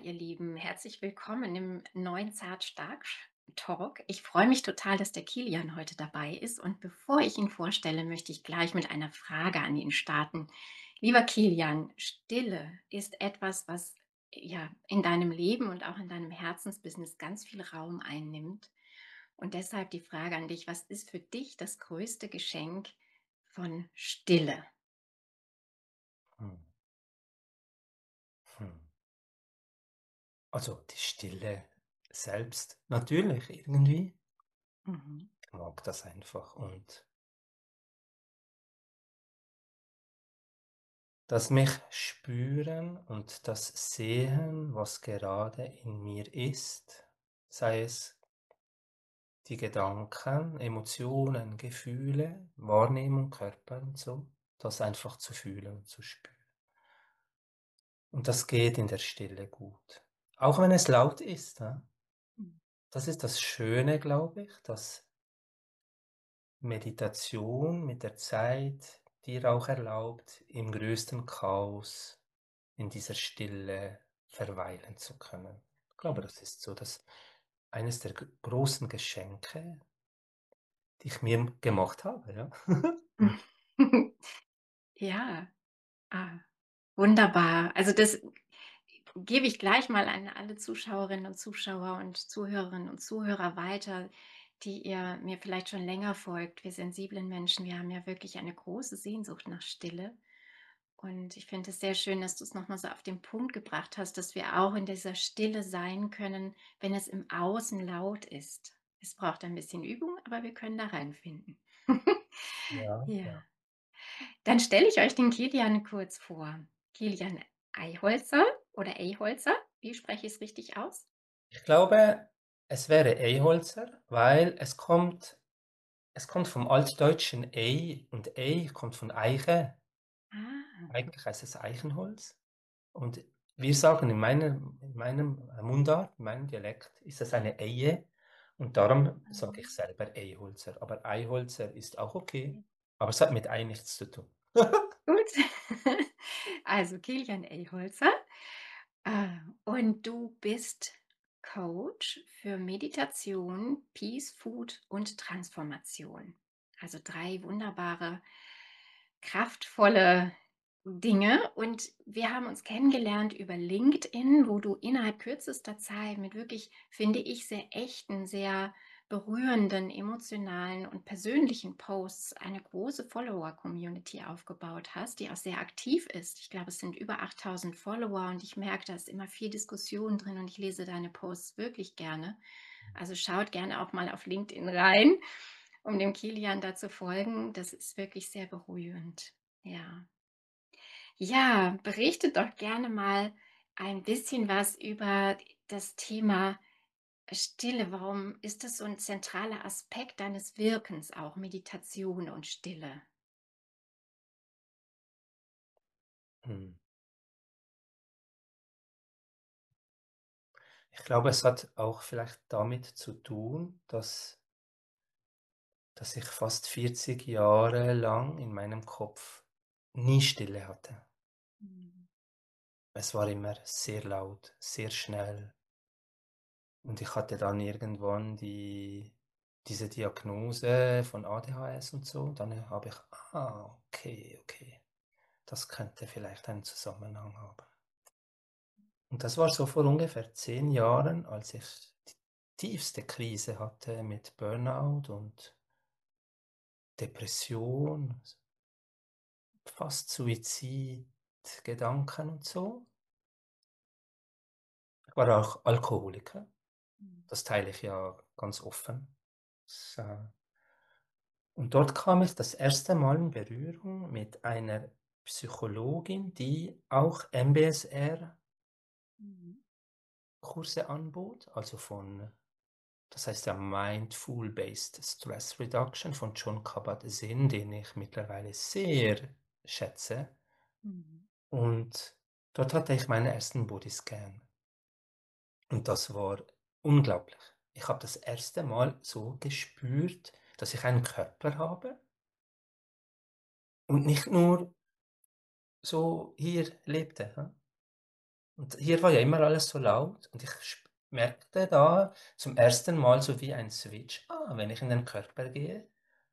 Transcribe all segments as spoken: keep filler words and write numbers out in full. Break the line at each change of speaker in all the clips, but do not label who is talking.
ihr Lieben, herzlich willkommen im neuen Zart-Stark-Talk. Ich freue mich total, dass der Kilian heute dabei ist. Und bevor ich ihn vorstelle, möchte ich gleich mit einer Frage an ihn starten. Lieber Kilian, Stille ist etwas, was ja in deinem Leben und auch in deinem Herzensbusiness ganz viel Raum einnimmt. Und deshalb die Frage an dich: Was ist für dich das größte Geschenk von Stille?
Hm, hm. Also die Stille selbst natürlich irgendwie.
Mhm.
Ich mag das einfach und das mich spüren und das sehen, was gerade in mir ist, sei es die Gedanken, Emotionen, Gefühle, Wahrnehmung, Körper und so, das einfach zu fühlen und zu spüren. Und das geht in der Stille gut. Auch wenn es laut ist. Ja? Das ist das Schöne, glaube ich, dass Meditation mit der Zeit dir auch erlaubt, im größten Chaos in dieser Stille verweilen zu können. Ich glaube, das ist so das eines der g großen Geschenke, die ich mir gemacht habe, ja.
Ja. Ah, wunderbar. Also, das gebe ich gleich mal an alle Zuschauerinnen und Zuschauer und Zuhörerinnen und Zuhörer weiter, die ihr mir vielleicht schon länger folgt. Wir sensiblen Menschen, wir haben ja wirklich eine große Sehnsucht nach Stille. Und ich finde es sehr schön, dass du es noch mal so auf den Punkt gebracht hast, dass wir auch in dieser Stille sein können, wenn es im Außen laut ist. Es braucht ein bisschen Übung, aber wir können da reinfinden.
Ja,
Ja.
ja.
Dann stelle ich euch den Kilian kurz vor. Kilian Eiholzer oder Eyholzer, wie spreche ich es richtig aus?
Ich glaube, es wäre Eyholzer, weil es kommt es kommt vom Altdeutschen Ey und Ey kommt von Eiche.
Ah,
Eigentlich heißt es Eichenholz. Und wir sagen in meinem in meinem, äh, Mundart, in meinem Dialekt ist das eine Eje und darum sage ich
ah,
selber Eyholzer, aber Eiholzer ist auch okay,
okay.
aber es hat mit Ei nichts zu tun.
Gut. Also Kilian Eyholzer. Ah, und du bist Coach für Meditation, Peace, Food und Transformation. Also drei wunderbare, kraftvolle Dinge. Und wir haben uns kennengelernt über LinkedIn, wo du innerhalb kürzester Zeit mit wirklich, finde ich, sehr echten, sehr berührenden, emotionalen und persönlichen Posts eine große Follower-Community aufgebaut hast, die auch sehr aktiv ist. Ich glaube, es sind über achttausend Follower und ich merke, da ist immer viel Diskussion drin und ich lese deine Posts wirklich gerne. Also schaut gerne auch mal auf LinkedIn rein, um dem Kilian da zu folgen. Das ist wirklich sehr berührend. Ja. Ja, berichtet doch gerne mal ein bisschen was über das Thema Stille. Warum ist das so ein zentraler Aspekt deines Wirkens auch, Meditation und Stille?
Hm. Ich glaube, es hat auch vielleicht damit zu tun, dass dass ich fast vierzig Jahre lang in meinem Kopf nie Stille hatte.
Mhm.
Es war immer sehr laut, sehr schnell. Und ich hatte dann irgendwann die diese Diagnose von A D H S und so. Dann habe ich: „Ah, okay, okay, das könnte vielleicht einen Zusammenhang haben." Und das war so vor ungefähr zehn Jahren, als ich die tiefste Krise hatte mit Burnout und Depression, fast Suizidgedanken und so. Ich war auch Alkoholiker.
Mhm.
Das teile ich ja ganz offen. Das, äh Und dort kam ich das erste Mal in Berührung mit einer Psychologin, die auch M B S R-Kurse
Mhm.
anbot, also von das heißt ja Mindful-Based Stress Reduction von Jon Kabat-Zinn, den ich mittlerweile sehr schätze.
Mhm.
Und dort hatte ich meinen ersten Bodyscan und das war unglaublich. Ich habe das erste Mal so gespürt, dass ich einen Körper habe und nicht nur so hier lebte, ja? Und hier war ja immer alles so laut und ich sp merkte da zum ersten Mal so wie ein Switch: „Ah, wenn ich in den Körper gehe,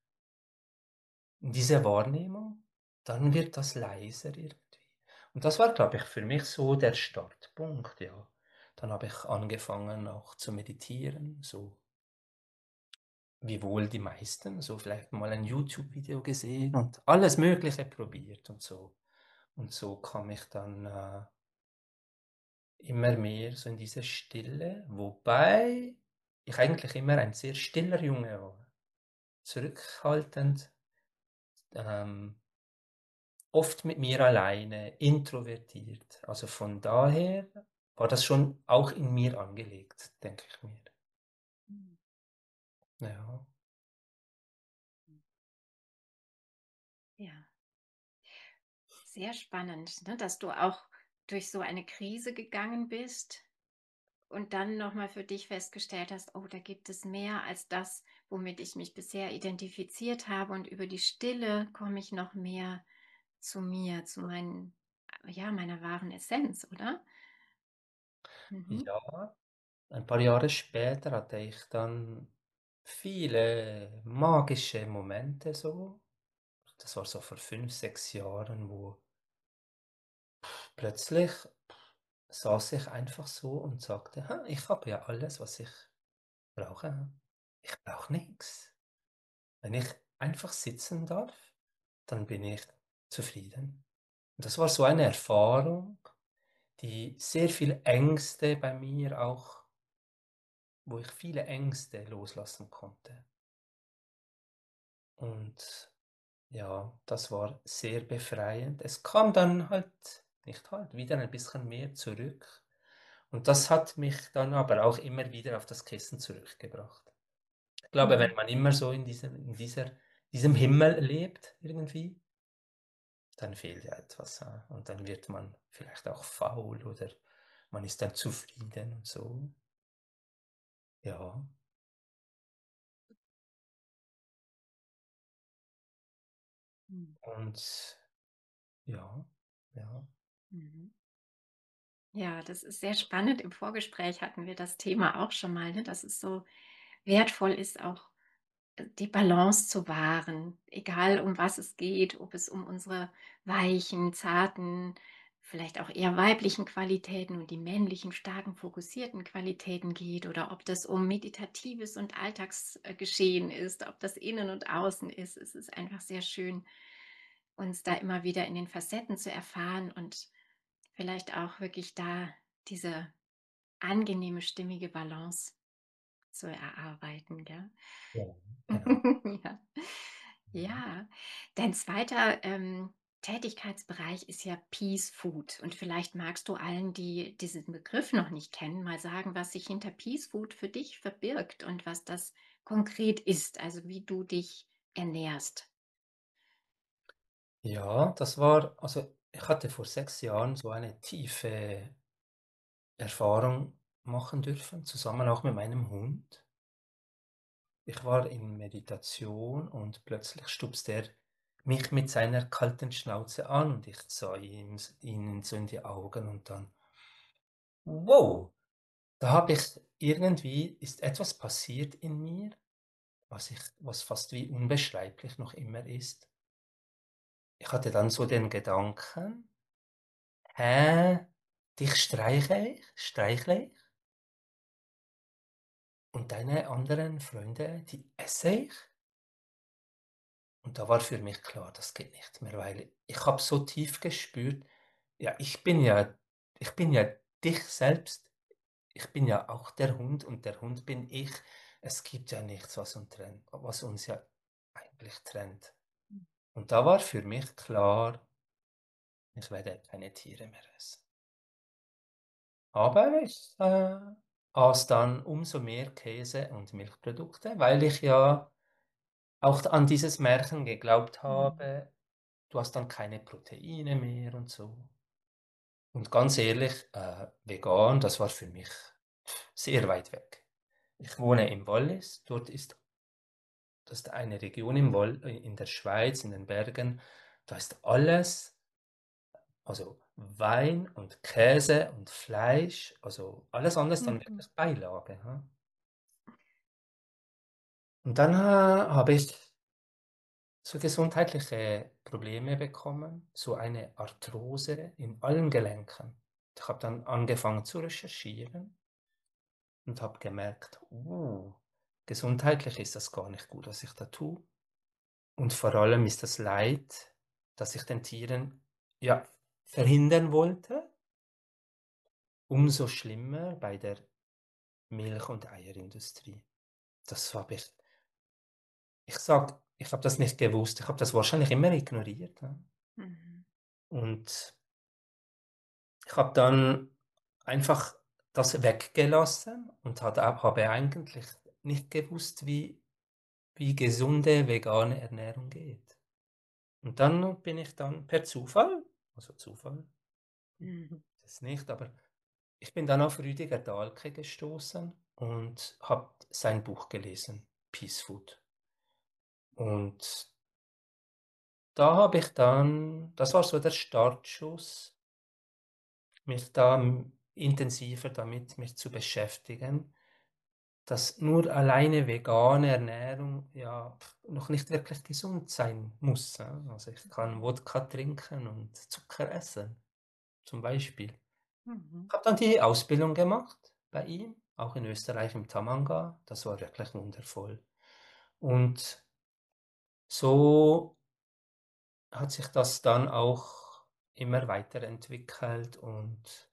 in diese Wahrnehmung, dann wird das leiser irgendwie.“ Und das war, glaube ich, für mich so der Startpunkt, ja. Dann habe ich angefangen auch zu meditieren, so wie wohl die meisten, so vielleicht mal ein YouTube-Video gesehen und alles Mögliche probiert und so. Und so kam ich dann, äh, immer mehr so in diese Stille, wobei ich eigentlich immer ein sehr stiller Junge war, zurückhaltend, ähm, oft mit mir alleine, introvertiert. Also von daher war das schon auch in mir angelegt, denke ich mir.
Mhm.
Ja.
Ja, sehr spannend, ne, dass du auch durch so eine Krise gegangen bist und dann noch mal für dich festgestellt hast: „Oh, da gibt es mehr als das, womit ich mich bisher identifiziert habe, und über die Stille komme ich noch mehr zu mir, zu meinen ja, meiner wahren Essenz“, oder? Mhm.
Ja, ein paar Jahre später hatte ich dann viele magische Momente so. Das war so vor fünf sechs Jahren, wo plötzlich saß ich einfach so und sagte: „Ha, ich habe ja alles, was ich brauche. Ich brauche nichts. Wenn ich einfach sitzen darf, dann bin ich zufrieden.“ Und das war so eine Erfahrung, die sehr viel Ängste bei mir auch wo ich viele Ängste loslassen konnte. Und ja, das war sehr befreiend. Es kam dann halt nicht halt, wieder ein bisschen mehr zurück. Und das hat mich dann aber auch immer wieder auf das Kissen zurückgebracht. Ich glaube, wenn
Mhm.
man immer so in diesem in dieser diesem Himmel lebt irgendwie, dann fehlt ja etwas, ja. Und dann wird man vielleicht auch faul oder man ist dann zufrieden und so. Ja,
Mhm.
und ja, ja,
Mhm. Ja, das ist sehr spannend. Im Vorgespräch hatten wir das Thema auch schon mal, ne, dass es so wertvoll ist, auch äh, die Balance zu wahren, egal um was es geht, ob es um unsere weichen, zarten, vielleicht auch eher weiblichen Qualitäten und die männlichen, starken, fokussierten Qualitäten geht, oder ob das um meditatives und Alltagsgeschehen ist, ob das innen und außen ist. Es ist einfach sehr schön, uns da immer wieder in den Facetten zu erfahren und vielleicht auch wirklich da diese angenehme, stimmige Balance zu erarbeiten, gell?
ja, genau.
Ja. Ja, dein zweiter, ähm, Tätigkeitsbereich ist ja Peace Food, und vielleicht magst du allen, die diesen Begriff noch nicht kennen, mal sagen, was sich hinter Peace Food für dich verbirgt und was das konkret ist, also wie du dich ernährst.
Ja, das war also, ich hatte vor sechs Jahren so eine tiefe Erfahrung machen dürfen, zusammen auch mit meinem Hund. Ich war in Meditation und plötzlich stupste er mich mit seiner kalten Schnauze an und ich sah ihm s ihn so in die Augen und dann: „Wow!“ Da habe ich irgendwie ist etwas passiert in mir, was ich was fast wie unbeschreiblich noch immer ist. Ich hatte dann so den Gedanken: „Hä, dich streichle ich streichle ich und deine anderen Freunde, die esse ich?“ Und da war für mich klar, das geht nicht mehr, weil ich habe so tief gespürt, ja, ich bin ja ich bin ja dich selbst. Ich bin ja auch der Hund und der Hund bin ich. Es gibt ja nichts, was uns trennt was uns ja eigentlich trennt. Und da war für mich klar, ich werde keine Tiere mehr essen. Aber ich, äh, aß dann umso mehr Käse und Milchprodukte, weil ich ja auch an dieses Märchen geglaubt
Mhm.
habe, du hast dann keine Proteine mehr und so. Und ganz ehrlich, äh, vegan, das war für mich sehr weit weg. Ich wohne im Wallis, dort ist das ist eine Region im Wall äh, in der Schweiz, in den Bergen, da ist alles also Wein und Käse und Fleisch, also alles andere ist dann
Mhm.
wirklich Beilage, ja. Und dann, äh, habe ich so gesundheitliche Probleme bekommen, so eine Arthrose in allen Gelenken. Ich habe dann angefangen zu recherchieren und habe gemerkt: „Uh, gesundheitlich ist das gar nicht gut, was ich da tue.“ Und vor allem ist das Leid, das ich den Tieren, ja, verhindern wollte, umso schlimmer bei der Milch und Eierindustrie. Das habe ich ich sage, ich habe das nicht gewusst. Ich habe das wahrscheinlich immer ignoriert, ja.
Mhm.
Und ich habe dann einfach das weggelassen und hat au habe eigentlich nicht gewusst, wie wie gesunde vegane Ernährung geht. Und dann bin ich dann per Zufall, also Zufall
Mhm.
das nicht, aber ich bin dann auf Rüdiger Dahlke gestoßen und habe sein Buch gelesen, „Peace Food“. Und da habe ich dann das war so der Startschuss, mich da, hm, intensiver damit mich zu beschäftigen, dass nur alleine vegane Ernährung, ja, pf, noch nicht wirklich gesund sein muss, ja. Also, ich kann Wodka trinken und Zucker essen, zum Beispiel.
Mhm.
Habe dann die Ausbildung gemacht bei ihm, auch in Österreich im Tamanga. Das war wirklich wundervoll. Und so hat sich das dann auch immer weiterentwickelt und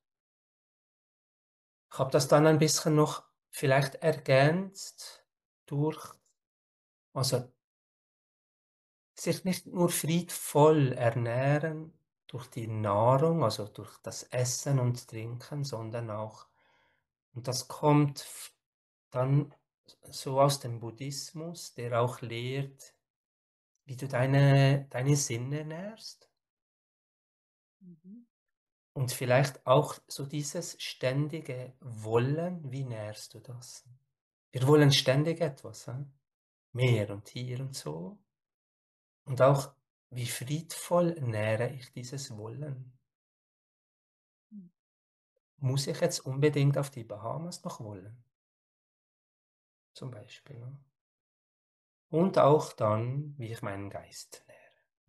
habe das dann ein bisschen noch vielleicht ergänzt durch, also, sich nicht nur friedvoll ernähren durch die Nahrung, also durch das Essen und Trinken, sondern auch, und das kommt f dann so aus dem Buddhismus, der auch lehrt, wie du deine deine Sinne nährst
Mhm.
und vielleicht auch so dieses ständige Wollen, wie nährst du das? Wir wollen ständig etwas, hä? Mehr und hier und so. Und auch, wie friedvoll nähre ich dieses Wollen?
Mhm.
Muss ich jetzt unbedingt auf die Bahamas noch wollen, zum Beispiel, ne? Und auch dann, wie ich meinen Geist nähre.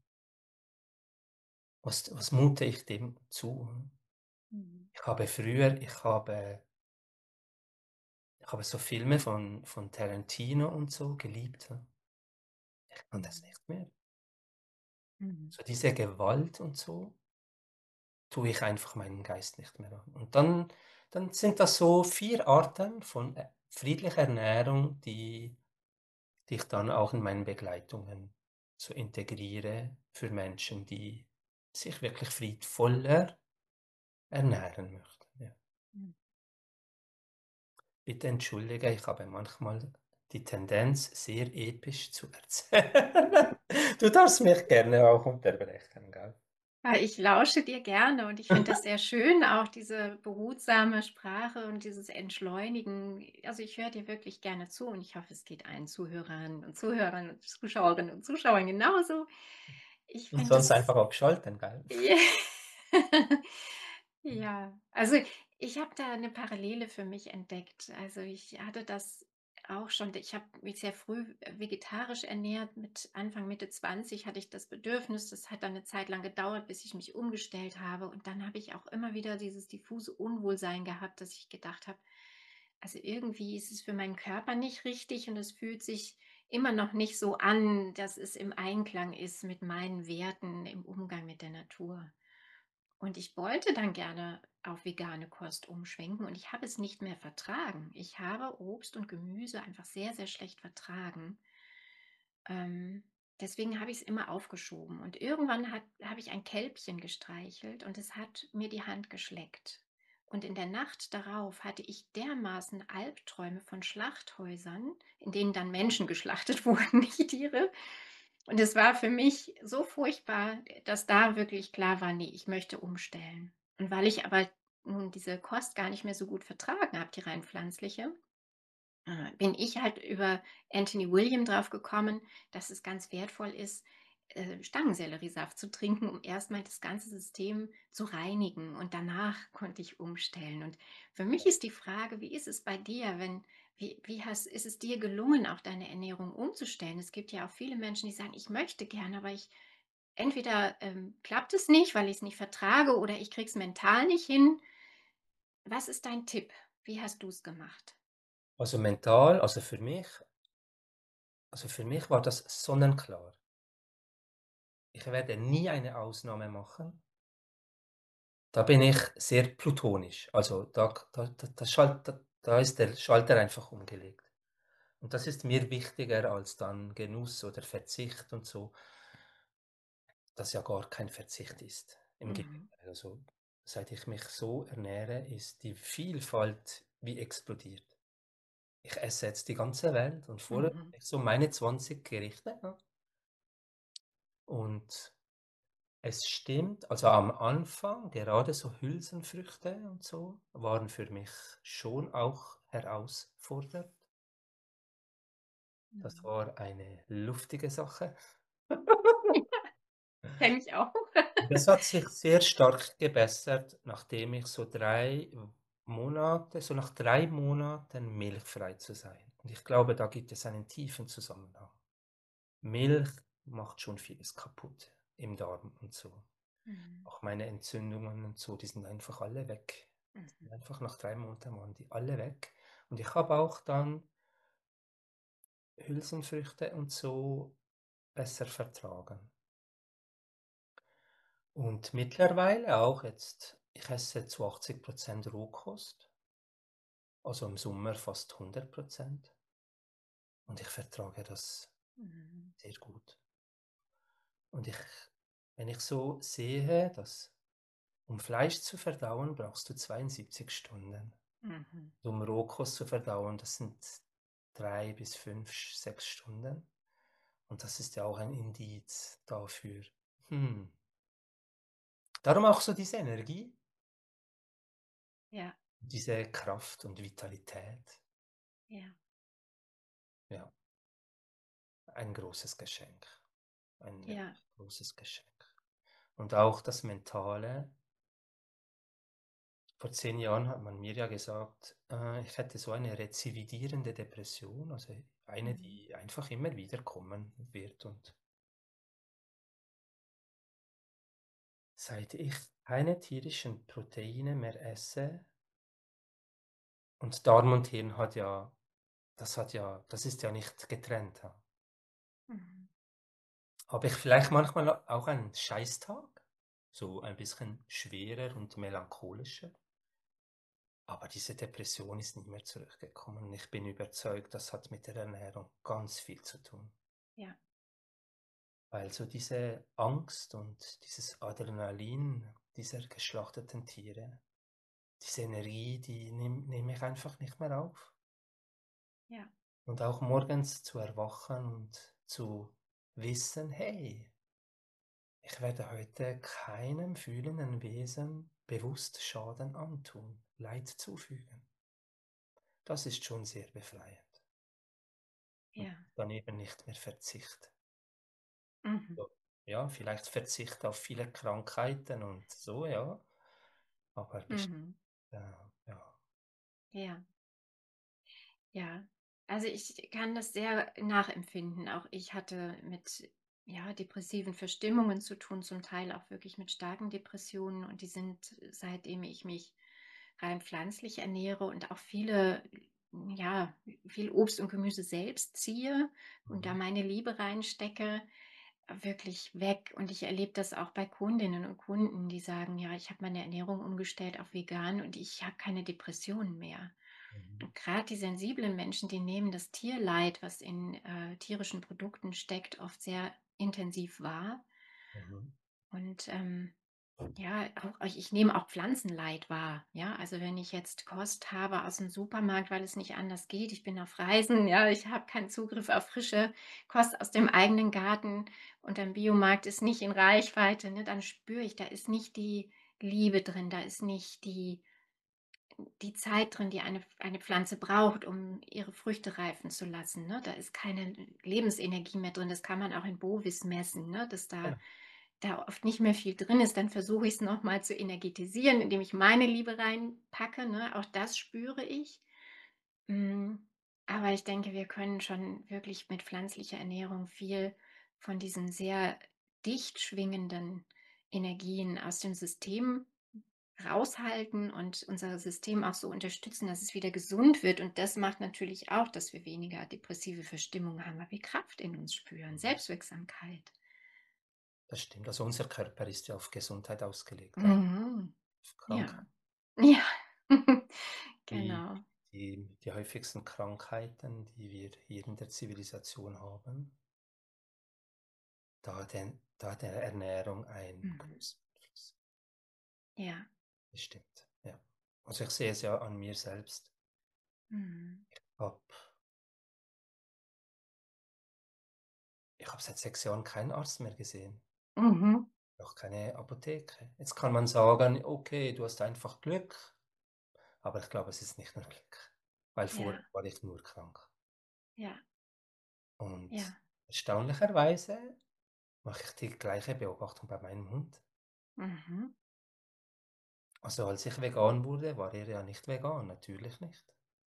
Was was mute ich dem zu?
Mhm.
Ich habe früher ich habe ich habe so Filme von von Tarantino und so geliebt, ja. Ich kann das
Mhm.
nicht mehr.
Mhm.
So diese Gewalt und so, tue ich einfach meinen Geist nicht mehr an. Und dann dann sind das so vier Arten von, äh, friedlicher Ernährung, die die ich dann auch in meinen Begleitungen so integriere für Menschen, die sich wirklich friedvoller ernähren möchten, ja.
Mhm.
Bitte entschuldige, ich habe manchmal die Tendenz, sehr episch zu erzählen. Du darfst mich gerne auch unterbrechen, gell?
Ja, ich lausche dir gerne und ich finde das sehr schön, auch diese behutsame Sprache und dieses Entschleunigen. Also, ich höre dir wirklich gerne zu und ich hoffe, es geht allen Zuhörern und Zuhörern und Zuschauerinnen und Zuschauern genauso. Ich
Und
finde
sonst
das
einfach abschalten, gell?
ja. Ja, also, ich habe da eine Parallele für mich entdeckt. Also, ich hatte das auch schon ich habe mich sehr früh, äh, vegetarisch ernährt. Mit Anfang, Mitte zwanzig hatte ich das Bedürfnis. Das hat dann eine Zeit lang gedauert, bis ich mich umgestellt habe. Und dann habe ich auch immer wieder dieses diffuse Unwohlsein gehabt, dass ich gedacht habe: „Also, irgendwie ist es für meinen Körper nicht richtig und es fühlt sich immer noch nicht so an, dass es im Einklang ist mit meinen Werten im Umgang mit der Natur.“ Und ich wollte dann gerne auf vegane Kost umschwenken und ich habe es nicht mehr vertragen. Ich habe Obst und Gemüse einfach sehr, sehr schlecht vertragen. Ähm, Deswegen habe ich es immer aufgeschoben. Und irgendwann hat, habe ich ein Kälbchen gestreichelt und es hat mir die Hand geschleckt. Und in der Nacht darauf hatte ich dermaßen Albträume von Schlachthäusern, in denen dann Menschen geschlachtet wurden, nicht Tiere. Und es war für mich so furchtbar, dass da wirklich klar war, nee, ich möchte umstellen. Und weil ich aber nun diese Kost gar nicht mehr so gut vertragen habe, die rein pflanzliche, äh, bin ich halt über Anthony William drauf gekommen, dass es ganz wertvoll ist, äh, Stangenselleriesaft zu trinken, um erst mal das ganze System zu reinigen und danach konnte ich umstellen. Und für mich ist die Frage, wie ist es bei dir, wenn wie wie hast ist es dir gelungen, auch deine Ernährung umzustellen? Es gibt ja auch viele Menschen, die sagen: „Ich möchte gerne, aber ich entweder, ähm, klappt es nicht, weil ich's nicht vertrage oder ich kriege es mental nicht hin.“ Was ist dein Tipp? Wie hast du's gemacht?
Also mental, also für mich also für mich war das sonnenklar. Ich werde nie eine Ausnahme machen. Da bin ich sehr plutonisch. Also da da da da schalt da da ist der Schalter einfach umgelegt. Und das ist mir wichtiger als dann Genuss oder Verzicht und so, das ja gar kein Verzicht ist. Im
Mhm.
Gegenteil, also seit ich mich so ernähre, ist die Vielfalt wie explodiert. Ich esse jetzt die ganze Welt und vorher
Mhm.
so meine zwanzig Gerichte, ne? Und es stimmt, also am Anfang, gerade so Hülsenfrüchte und so, waren für mich schon auch herausfordernd. Das
Mhm.
war eine luftige Sache.
Kenne ich auch.
Das hat sich sehr stark gebessert, nachdem ich so drei Monate so nach drei Monaten milchfrei zu sein. Und ich glaube, da gibt es einen tiefen Zusammenhang. Milch macht schon vieles kaputt im Darm und so.
Mhm.
Auch meine Entzündungen und so, die sind einfach alle weg.
Mhm.
Einfach nach drei Monaten waren die alle weg. Und ich habe auch dann Hülsenfrüchte und so besser vertragen. Und mittlerweile auch jetzt ich esse zu achtzig Rohkost, also im Sommer fast hundert. Und ich vertrage das
Mhm.
sehr gut. Und ich wenn ich so sehe, dass um Fleisch zu verdauen, brauchst du zweiundsiebzig Stunden.
Mhm.
Um Rohkost zu verdauen, das sind drei bis fünf, sechs Stunden. Und das ist ja auch ein Indiz dafür. Hm. Darum auch so diese Energie,
Ja,
diese Kraft und Vitalität.
ja,
Ja, ein großes Geschenk. Ein
ja.
wirklich großes Geschenk. Und auch das Mentale. Vor zehn Jahren hat man mir ja gesagt, äh, ich hätte so eine rezividierende Depression, also eine,
Mhm.
die einfach immer wieder kommen wird. Und seit ich keine tierischen Proteine mehr esse, und Darm und Hirn hat ja, das hat ja, das ist ja nicht getrennt, ja.
Mhm.
Habe ich vielleicht manchmal auch einen Scheißtag, so ein bisschen schwerer und melancholischer. Aber diese Depression ist nie mehr zurückgekommen. Ich bin überzeugt, das hat mit der Ernährung ganz viel zu tun.
Ja,
Weil so diese Angst und dieses Adrenalin dieser geschlachteten Tiere, diese Energie, die nehme nehme ich einfach nicht mehr auf.
ja,
Und auch morgens zu erwachen und zu wissen: „Hey, ich werde heute keinem fühlenden Wesen bewusst Schaden antun, Leid zufügen.“ Das ist schon sehr befreiend. Und
ja.
dann eben nicht mehr Verzicht.
Mhm.
So, ja, vielleicht Verzicht auf viele Krankheiten und so, ja, aber best
Mhm.
ja, ja.
Ja, ja. Also, ich kann das sehr nachempfinden. Auch ich hatte mit, ja, depressiven Verstimmungen zu tun, zum Teil auch wirklich mit starken Depressionen und die sind, seitdem ich mich rein pflanzlich ernähre und auch viele ja, viel Obst und Gemüse selbst ziehe und da
Mhm,
meine Liebe reinstecke, wirklich weg. Und ich erlebe das auch bei Kundinnen und Kunden, die sagen: „Ja, ich habe meine Ernährung umgestellt auf vegan und ich habe keine Depressionen mehr.“
mhm,
Und grad die sensiblen Menschen, die nehmen das Tierleid, was in, äh, tierischen Produkten steckt, oft sehr intensiv wahr.
mhm,
Und, ähm, ja, auch ich ich nehme auch Pflanzenleid wahr, ja? Also, wenn ich jetzt Kost habe aus dem Supermarkt, weil es nicht anders geht, ich bin auf Reisen, ja, ich habe keinen Zugriff auf frische Kost aus dem eigenen Garten und ein Biomarkt ist nicht in Reichweite, ne, dann spüre ich, da ist nicht die Liebe drin, da ist nicht die die Zeit drin, die eine eine Pflanze braucht, um ihre Früchte reifen zu lassen, ne? Da ist keine Lebensenergie mehr drin. Das kann man auch in Bovis messen, ne, dass da
Genau.
da oft nicht mehr viel drin ist. Dann versuche ich's noch mal zu energetisieren, indem ich meine Liebe reinpacke, ne? Auch das spüre ich. Hm, aber ich denke, wir können schon wirklich mit pflanzlicher Ernährung viel von diesen sehr dicht schwingenden Energien aus dem System raushalten und unser System auch so unterstützen, dass es wieder gesund wird. Und das macht natürlich auch, dass wir weniger depressive Verstimmung haben, weil wir Kraft in uns spüren,
Mhm.
Selbstwirksamkeit.
Das stimmt. Also, unser Körper ist ja auf Gesundheit ausgelegt, auch
Mhm.
auf Krankheit.
Ja. Ja.
Die
Genau.
die die häufigsten Krankheiten, die wir hier in der Zivilisation haben, da hat den da hat der Ernährung einen
Mhm.
großen Einfluss.
Ja.
Das stimmt, ja. Also, ich sehe es ja an mir selbst.
Mhm.
Habe ich habe seit sechs Jahren keinen Arzt mehr gesehen,
Mhm.
auch keine Apotheke. Jetzt kann man sagen: „Okay, du hast einfach Glück“, aber ich glaube, es ist nicht nur Glück, weil vorher
Ja.
war ich nur krank.
Ja.
Und
Ja.
erstaunlicherweise mache ich die gleiche Beobachtung bei meinem Hund.
Mhm.
Also, als ich vegan wurde, war er ja nicht vegan, natürlich nicht.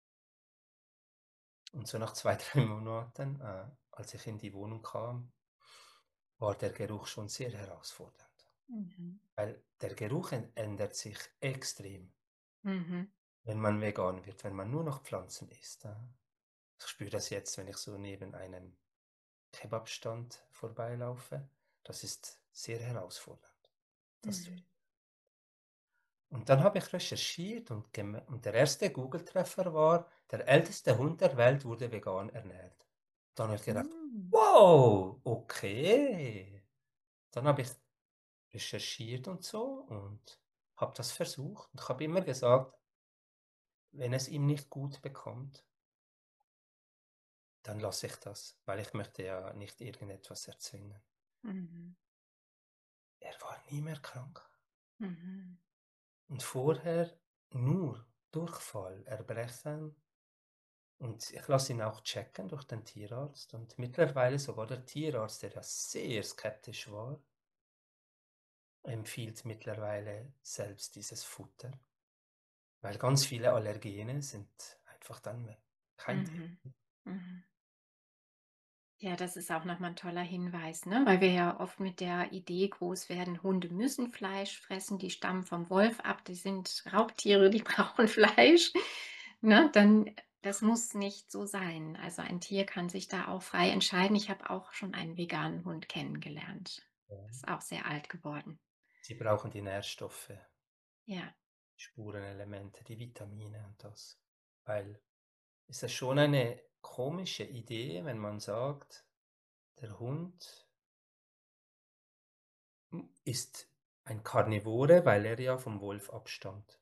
Und so nach zwei drei Monaten, äh, als ich in die Wohnung kam, war der Geruch schon sehr herausfordernd,
Mhm.
weil der Geruch än ändert sich extrem,
Mhm.
wenn man vegan wird, wenn man nur noch Pflanzen isst, äh. Ich spüre das jetzt, wenn ich so neben einem Kebabstand vorbeilaufe. Das ist sehr herausfordernd, das zu
Mhm.
Und dann habe ich recherchiert und geme und der erste Google-Treffer war: „Der älteste Hund der Welt wurde vegan ernährt.“ Dann habe ich gedacht:
Mhm.
„Wow, okay.“ Dann habe ich recherchiert und so und habe das versucht und habe immer gesagt, wenn es ihm nicht gut bekommt, dann lasse ich das, weil ich möchte ja nicht irgendetwas erzwingen.
Mhm.
Er war nie mehr krank.
Mhm.
Und vorher nur Durchfall, Erbrechen. Und ich lasse ihn auch checken durch den Tierarzt und mittlerweile sogar der Tierarzt, der ja sehr skeptisch war, empfiehlt mittlerweile selbst dieses Futter, weil ganz viele Allergene sind einfach dann weg. Kein Thema.
Mhm. Mhm. Ja, das ist auch noch mal 'n toller Hinweis, ne? Weil wir ja oft mit der Idee groß werden, Hunde müssen Fleisch fressen, die stammen vom Wolf ab, die sind Raubtiere, die brauchen Fleisch, ne? Dann das muss nicht so sein. Also, ein Tier kann sich da auch frei entscheiden. Ich habe auch schon einen veganen Hund kennengelernt.
Ja.
Ist auch sehr alt geworden.
Sie brauchen die Nährstoffe,
Ja.
Spurenelemente, die Vitamine und das. Weil ist das schon eine komische Idee, wenn man sagt, der Hund hm, ist ein Karnivore, weil er ja vom Wolf abstammt.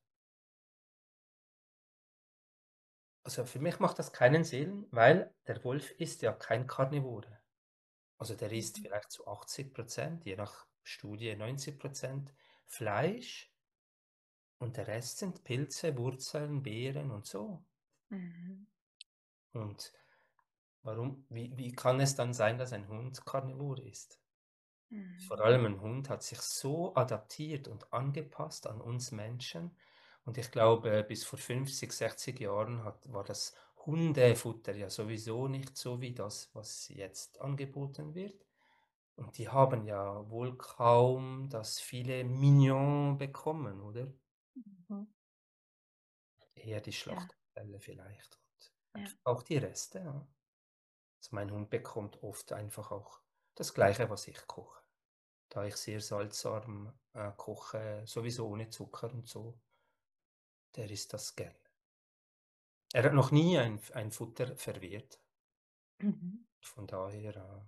Also, für mich macht das keinen Sinn, weil der Wolf ist ja kein Karnivore. Also, der isst
Mhm.
vielleicht zu achtzig, je nach Studie neunzig Fleisch und der Rest sind Pilze, Wurzeln, Beeren und so.
Mhm.
Und warum wie wie kann es dann sein, dass ein Hund Karnivor ist? Vor
Mhm.
allem ein Hund hat sich so adaptiert und angepasst an uns Menschen. Und ich glaube, bis vor fünfzig, sechzig Jahren hat war das Hundefutter ja sowieso nicht so wie das, was jetzt angeboten wird. Und die haben ja wohl kaum das viele Mignon bekommen, oder?
Mhm.
Eher die
Ja,
Schlachtabfälle vielleicht und
ja.
einfach auch die Reste, ja. Also, mein Hund bekommt oft einfach auch das Gleiche, was ich koche. Da ich sehr salzarm, äh, koche, sowieso ohne Zucker und so, der isst das gerne. Er hat noch nie ein F ein Futter verwehrt.
Mhm.
Von daher, äh,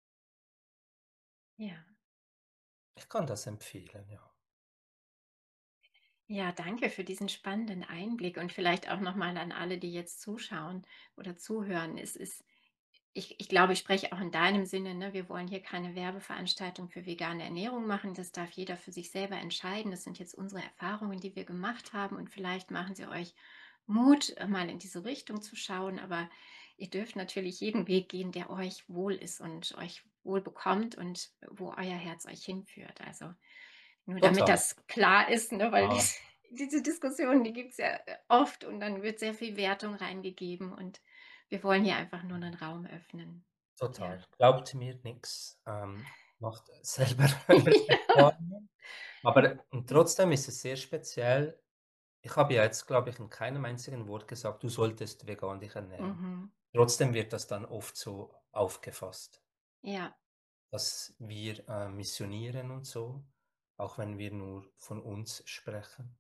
Ja.
ich kann das empfehlen, ja.
Ja, danke für diesen spannenden Einblick und vielleicht auch noch mal an alle, die jetzt zuschauen oder zuhören. Es ist ich ich glaube, ich spreche auch in deinem Sinne, ne? Wir wollen hier keine Werbeveranstaltung für vegane Ernährung machen. Das darf jeder für sich selber entscheiden. Das sind jetzt unsere Erfahrungen, die wir gemacht haben und vielleicht machen sie euch Mut, äh, mal in diese Richtung zu schauen, aber ihr dürft natürlich jeden Weg gehen, der euch wohl ist und euch wohl bekommt und wo euer Herz euch hinführt. Also, nur damit
Total.
das klar ist, ne, weil
Ja,
dies diese Diskussion, die gibt's ja, äh, oft und dann wird sehr viel Wertung reingegeben und wir wollen hier einfach nur 'nen Raum öffnen. Ja.
total. Glaubt mir nix, ähm, macht selber eure
Ja.
Erfahrungen. Aber und trotzdem ist es sehr speziell. Ich habe ja jetzt, glaube ich, in keinem einzigen Wort gesagt: „Du solltest vegan dich ernähren."
Mhm.
Trotzdem wird das dann oft so aufgefasst,
Ja.
dass wir, äh, missionieren und so, auch wenn wir nur von uns sprechen.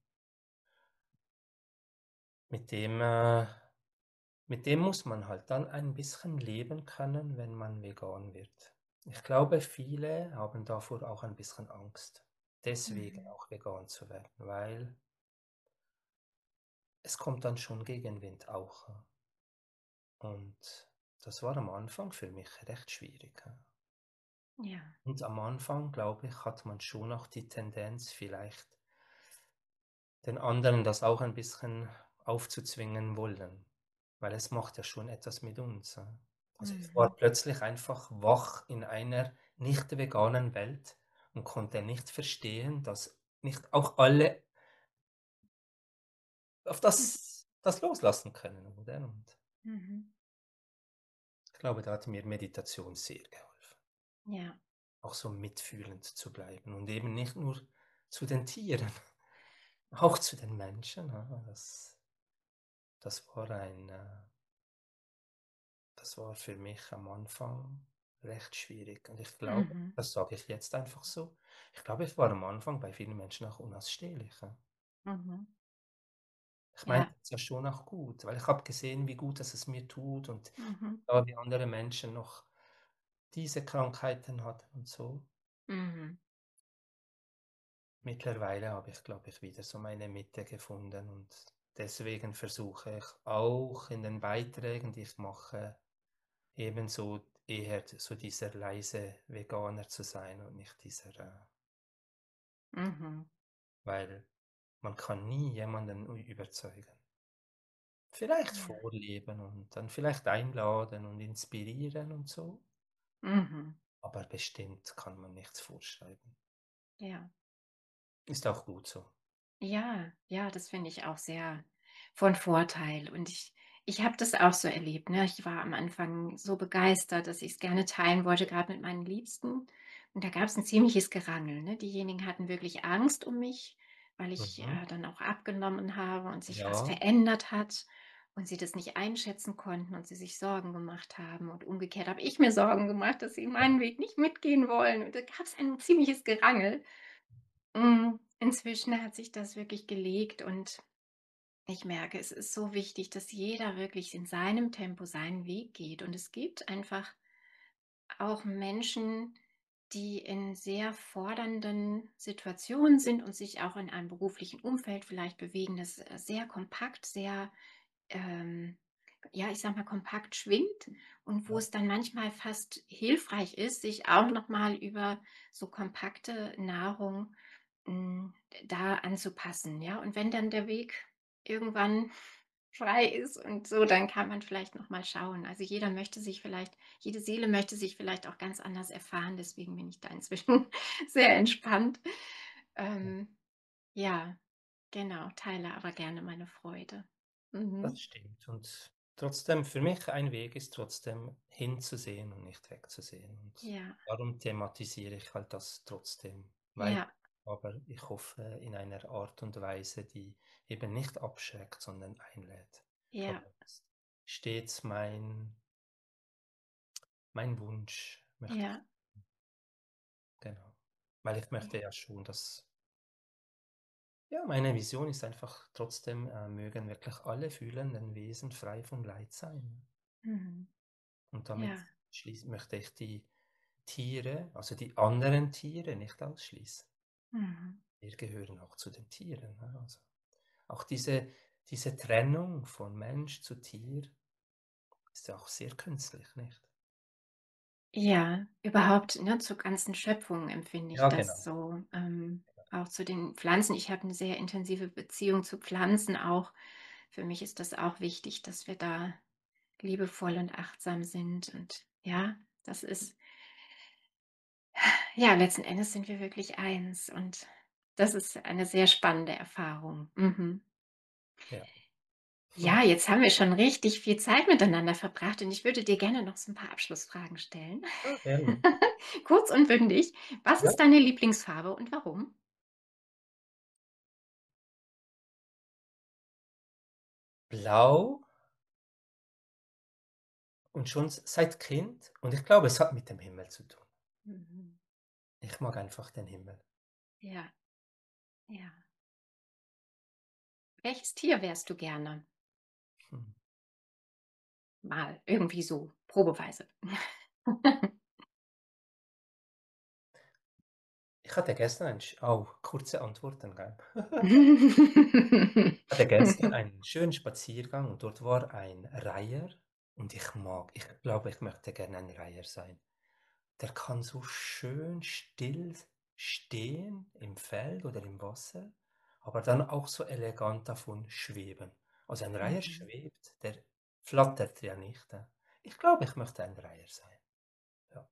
Mit dem äh, mit dem muss man halt dann ein bisschen leben können, wenn man vegan wird. Ich glaube, viele haben davor auch ein bisschen Angst, deswegen
Mhm.
auch vegan zu werden, weil es kommt dann schon Gegenwind auch. äh, Und das war am Anfang für mich recht schwierig. Ja.
Ja.
Und am Anfang, glaube ich, hat man schon auch die Tendenz, vielleicht den anderen das auch ein bisschen aufzuzwingen wollen, weil es macht ja schon etwas mit uns. Ja. Also ich war
Mhm.
plötzlich einfach wach in einer nicht veganen Welt und konnte nicht verstehen, dass nicht auch alle auf
Mhm.
das das loslassen können, oder? Und
Mhm.
ich glaube, da hat mir Meditation sehr geholfen.
Ja.
Auch so mitfühlend zu bleiben und eben nicht nur zu den Tieren, auch zu den Menschen, ja. Das das war ein äh, das war für mich am Anfang recht schwierig. Und ich glaube,
Mhm.
das sage ich jetzt einfach so, ich glaube, ich war am Anfang bei vielen Menschen auch unausstehlich, ja.
Mhm.
Ich meinte
Ja.
es ja schon auch gut, weil ich habe gesehen, wie gut dass es mir tut und
Mhm.
da wie andere Menschen noch diese Krankheiten hatten und so.
Mhm.
Mittlerweile habe ich, glaube ich, wieder so meine Mitte gefunden und deswegen versuche ich auch in den Beiträgen, die ich mache, ebenso eher so dieser leise Veganer zu sein und nicht dieser, äh
Mhm.
weil man kann nie jemanden ü überzeugen. Vielleicht
Ja.
vorleben und dann vielleicht einladen und inspirieren und so,
Mhm.
aber bestimmt kann man nichts vorschreiben.
Ja.
Ist auch gut so.
Ja, ja, das finde ich auch sehr von Vorteil. Und ich ich habe das auch so erlebt, ne? Ich war am Anfang so begeistert, dass ich es gerne teilen wollte, gerade mit meinen Liebsten. Und da gab es ein ziemliches Gerangel, ne? Diejenigen hatten wirklich Angst um mich, weil ich,
Mhm.
äh, dann auch abgenommen habe und sich was
Ja,
verändert hat und sie das nicht einschätzen konnten und sie sich Sorgen gemacht haben. Und umgekehrt habe ich mir Sorgen gemacht, dass sie meinen Weg nicht mitgehen wollen. Und da gab es ein ziemliches Gerangel. Hm, inzwischen hat sich das wirklich gelegt und ich merke, es ist so wichtig, dass jeder wirklich in seinem Tempo seinen Weg geht. Und es gibt einfach auch Menschen, die in sehr fordernden Situationen sind und sich auch in einem beruflichen Umfeld vielleicht bewegen, das äh, sehr kompakt, sehr ähm, ja, ich sage mal, kompakt schwingt und wo
ja,
es dann manchmal fast hilfreich ist, sich auch noch mal über so kompakte Nahrung, hm, da anzupassen, ja? Und wenn dann der Weg irgendwann frei ist und so, dann kann man vielleicht noch mal schauen. Also, jeder möchte sich vielleicht jede Seele möchte sich vielleicht auch ganz anders erfahren, deswegen bin ich da inzwischen sehr entspannt.
ja.
Ähm, ja, genau, teile aber gerne meine Freude.
Das
Mhm.
stimmt. Und trotzdem, für mich ein Weg ist trotzdem hinzusehen und nicht wegzusehen. Und
Ja,
darum thematisiere ich halt das trotzdem weiter.
ja,
Aber ich hoffe in einer Art und Weise, die eben nicht abschreckt, sondern einlädt. Ich glaube,
ja,
das ist stets mein, mein Wunsch, möchte ich,
ja,
genau. Weil ich möchte
ja.
ja schon, dass, ja, meine Vision ist einfach trotzdem, äh, mögen wirklich alle fühlenden Wesen frei von Leid sein.
Mhm.
Und damit
Ja,
schließ möchte ich die Tiere, also die anderen Tiere nicht ausschließen.
mhm.
Wir gehören auch zu den Tieren, ne? Also, auch diese diese Trennung von Mensch zu Tier ist ja auch sehr künstlich, nicht?
Ja, überhaupt, ne, zur ganzen Schöpfung empfinde ich
Ja,
das
genau.
so, ähm, auch zu den Pflanzen. Ich habe 'ne sehr intensive Beziehung zu Pflanzen auch. Für mich ist das auch wichtig, dass wir da liebevoll und achtsam sind und ja, das ist ja, letzten Endes sind wir wirklich eins und das ist eine sehr spannende Erfahrung. Mhm.
Ja.
Ja, jetzt haben wir schon richtig viel Zeit miteinander verbracht und ich würde dir gerne noch so 'n paar Abschlussfragen stellen.
Ja, gerne.
Kurz und bündig. Was
Ja.
ist deine Lieblingsfarbe und warum?
Blau und schon s seit Kind und ich glaube, es hat mit dem Himmel zu tun.
Mhm.
Ich mag einfach den Himmel.
Ja, ja. Welches Tier wärst du gerne?
Hm.
Mal irgendwie so probeweise.
Ich hatte gestern ein sch oh, kurze Antworten, gell? Hatte gestern einen schönen Spaziergang und dort war ein Reiher und ich mag ich glaube, ich möchte gerne ein Reiher sein. Der kann so schön still stehen im Feld oder im Wasser, aber dann auch so elegant davon schweben. Also ein Reiher
Mhm.
schwebt, der flattert ja nicht. Äh. Ich glaube, ich möchte ein Reiher sein. Ja.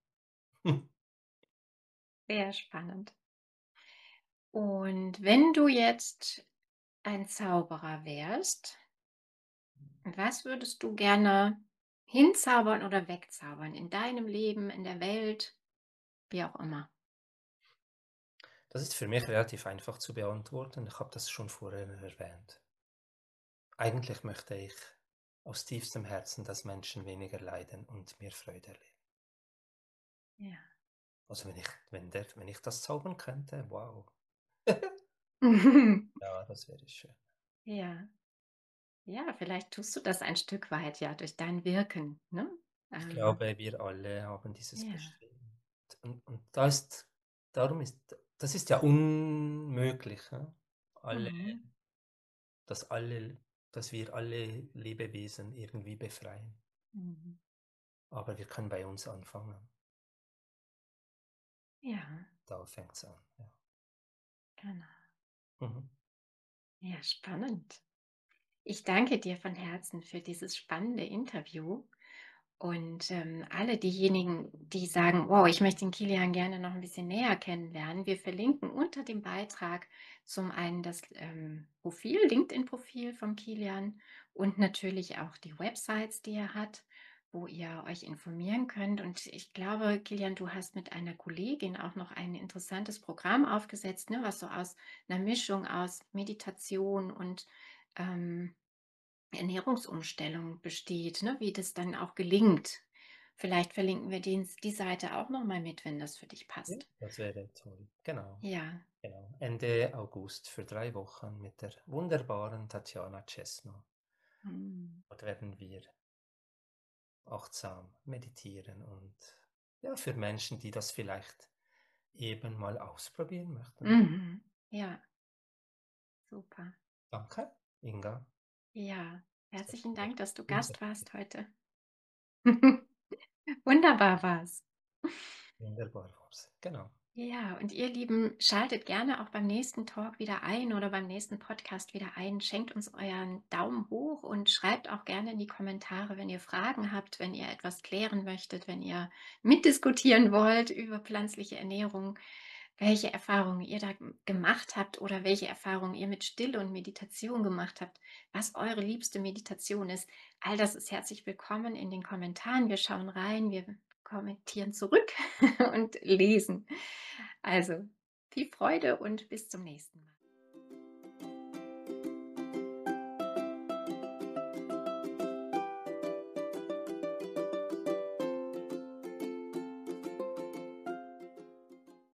Sehr spannend. Und wenn du jetzt ein Zauberer wärst, was würdest du gerne hinzaubern oder wegzaubern in deinem Leben, in der Welt, wie auch immer?
Das ist für mich relativ einfach zu beantworten. Ich habe das schon vorher erwähnt. Eigentlich möchte ich aus tiefstem Herzen, dass Menschen weniger leiden und mehr Freude erleben.
Ja.
Also wenn ich wenn der wenn ich das zaubern könnte, wow. Ja, das wäre schön.
Ja. Ja, vielleicht tust du das ein Stück weit ja durch dein Wirken, ne?
Ich
Ähm,
glaube, wir alle haben dieses
ja.
Bestreben. Und und da ist darum ist das ist ja unmöglich, ne? Alle
Mhm.
dass alle dass wir alle Lebewesen irgendwie befreien.
Mhm.
Aber wir können bei uns anfangen.
Ja,
Da fängt's an, ja.
genau.
Mhm.
Ja, spannend. Ich danke dir von Herzen für dieses spannende Interview. Und ähm, alle diejenigen, die sagen, wow, ich möchte den Kilian gerne noch ein bisschen näher kennenlernen, wir verlinken unter dem Beitrag zum einen das ähm, Profil, LinkedIn-Profil von Kilian und natürlich auch die Websites, die er hat, wo ihr euch informieren könnt. Und ich glaube, Kilian, du hast mit einer Kollegin auch noch ein interessantes Programm aufgesetzt, ne, was so aus einer Mischung aus Meditation und ähm, Ernährungsumstellung besteht, ne, wie das dann auch gelingt. Vielleicht verlinken wir den die Seite auch noch mal mit, wenn das für dich
Ja,
passt.
das wäre toll. Genau,
Ja.
genau. Ende August für drei Wochen mit der wunderbaren Tatjana Czesno.
Mhm.
Dort werden wir achtsam meditieren und ja, für Menschen, die das vielleicht eben mal ausprobieren möchten.
Mhm. Ja, super.
Danke, Inga.
Ja,
Das war
herzlichen
sehr
Dank, dass du
unser
Gast warst heute. Wunderbar war's.
wunderbar war's. Genau.
Ja, und ihr Lieben, schaltet gerne auch beim nächsten Talk wieder ein oder beim nächsten Podcast wieder ein. Schenkt uns euren Daumen hoch und schreibt auch gerne in die Kommentare, wenn ihr Fragen habt, wenn ihr etwas klären möchtet, wenn ihr mitdiskutieren wollt über pflanzliche Ernährung, welche Erfahrungen ihr da g- gemacht habt oder welche Erfahrungen ihr mit Stille und Meditation gemacht habt, was eure liebste Meditation ist. All das ist herzlich willkommen in den Kommentaren. Wir schauen rein, wir kommentieren zurück und lesen. Also, viel Freude und bis zum nächsten Mal.